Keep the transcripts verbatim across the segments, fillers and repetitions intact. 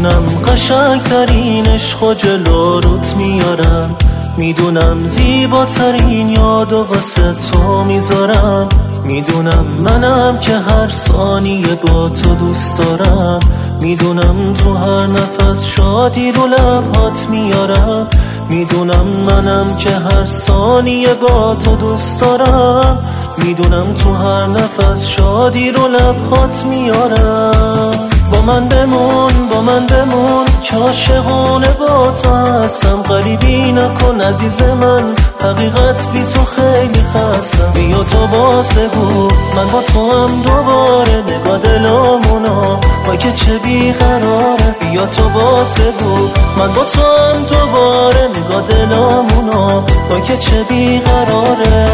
میدونم قشنگترین عشق و جلو روت میارم، میدونم زیباترین یاد و واسه تو میذارم، میدونم منم که هر ثانیه با تو دوست دارم، میدونم تو هر نفس شادی رو لبهات میارم، میدونم منم که هر ثانیه با تو دوست دارم، میدونم تو هر نفس شادی رو لبهات میارم. با من بمون با من بمون که عاشقونه با تو هستم، غریبی نکن عزیز من، حقیقت بی تو خیلی خستم. بیا تو باز بگو من با تو هم دوباره، نگاه دلامونا با که چه بیقراره. بیا تو باز بگو من با تو هم دوباره، نگاه دلامونا با که چه بیقراره.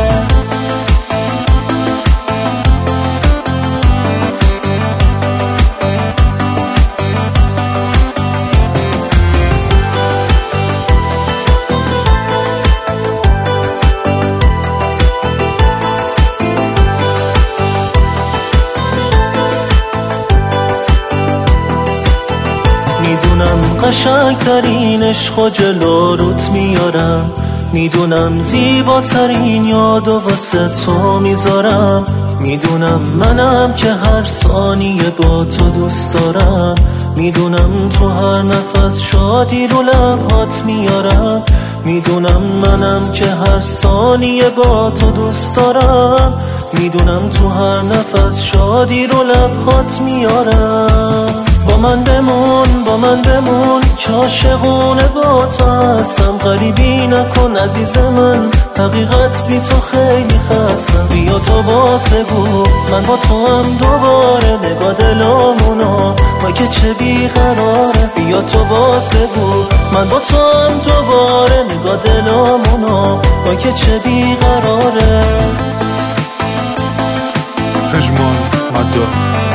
میدونم قشنگترین عشق و جلو روت میارم، میدونم زیباترین یاد و واسه تو میذارم، میدونم منم که هر ثانیه با تو دوست دارم، میدونم تو هر نفس شادی رو لبهات میارم، میدونم منم که هر ثانیه با تو دوست دارم، میدونم تو هر نفس شادی رو لبهات میارم. با من بمون با من بمون که عاشقونه با تو هستم، غریبی نکن عزیز من، حقیقت بی تو خیلی خستم. بیا تو باز بگو من با تو هم دوباره، نگاه دلامونا ما که چه بیقراره. بیا تو باز بگو من با تو هم دوباره، نگاه دلامونا ما که چه بیقراره. پژمان مدار